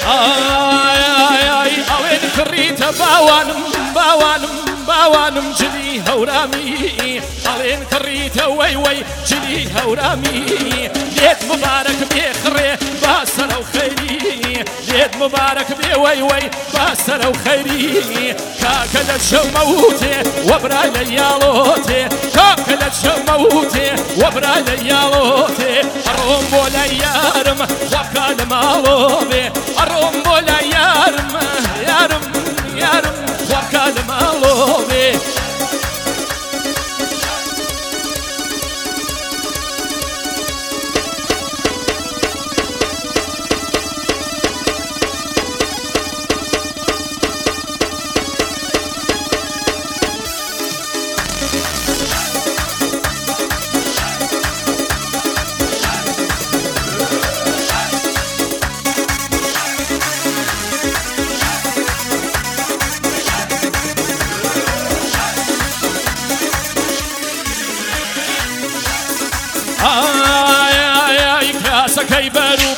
ئەوێن کڕیتە باوانم جلی هەورامی ئەڵێن کڕیتە وەی جلی هەورامی لێت مبارەک بێ خڕێ باسەرە و خەیری لێت مبارەک بێ وەی باسەرە و خەیری کاکە لە شەومەوتێ وەبرای لە یاڵۆتێ کاکە لە شەومەوتێ وەبرای لە یاڵۆتێ ئەڕۆم بۆ لای یارم خوابکە لە ماڵۆ بێ ئەڕۆم بۆ لای یارم خوابکە لە ماڵۆ بێ کاسەکەی بەر و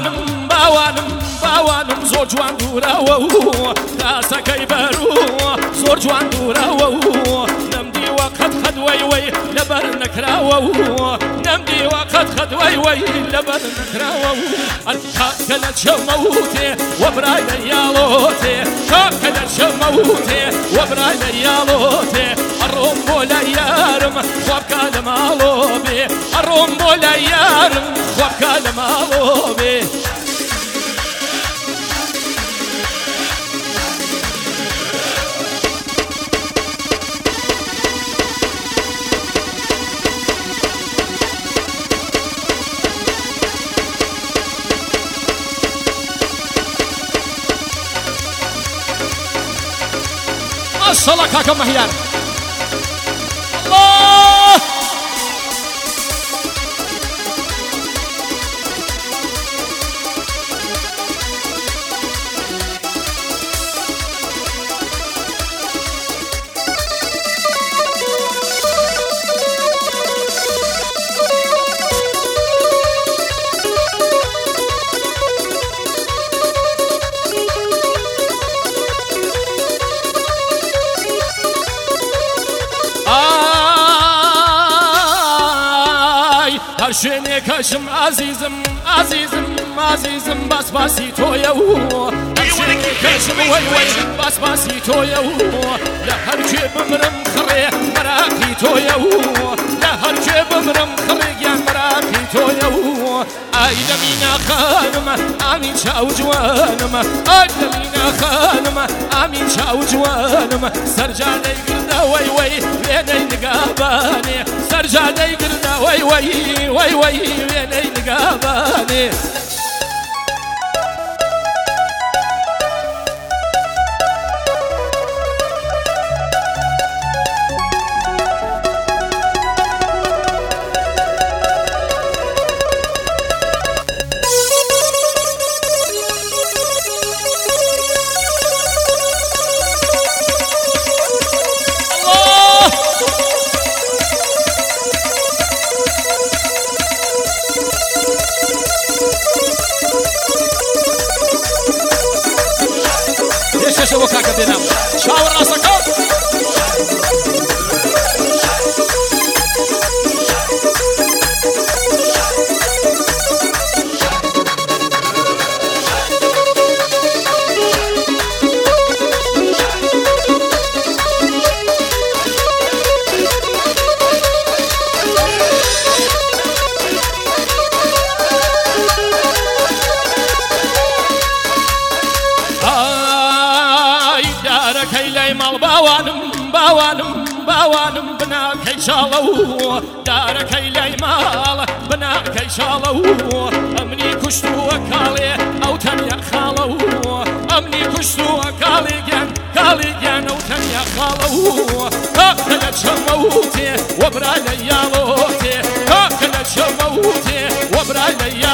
باوانم زۆر جوان دوورەوە کاسەکەی بەر و زۆر جوان دوورەوە نەمدیوە قەت وەی لەبەر نەکراوە نەمدیوە قەت وەی لەبەر نەکراوە کاکە لە چەمەوتێ وەبرای لە یاڵۆتێ کاکە لە چەمەوتێ وەبرای لە یاڵۆتێ ئەڕۆم بۆ لای یارم خوابکە لە ماڵۆ بێ ئەڕۆم بۆ لای یارم خوابکە لە ماڵۆ بێ ماشەڵڵا کاکە مەهیار الله هەر شوێنێکەشم ئازیزم باسباسی تۆیە هەر شوێنێکەشم وەی باسباسی تۆیە لە هەرکوێ بمرم خڕێ مەراقی تۆیە لە هەرکوێ بمرم خڕێ گیان مەراقی تۆیە ئای لە مینا خانم ئامین چاو جوانم ئای لە مینا خانم ئامین چاو جوانم سەرجانەی گردە وەی وێنەی نگابانێ سەرجانەی گردە وەی وێنەی نگابانێ شو كاكا بينام شاور راسك باوانم بناکەی شاڵە دارەکەی لای ماڵە بناکەی شاڵە ئەمنی کوشتووە کاڵێ ئەو تەنیا خاڵە ئەمنی کوشتووە کاڵی گیان ئەو تەنیا خاڵە کاکە لە چەمەوتێ وەبرای لە یاڵۆتێ کاکە لە چەمەوتێ وەبرای لە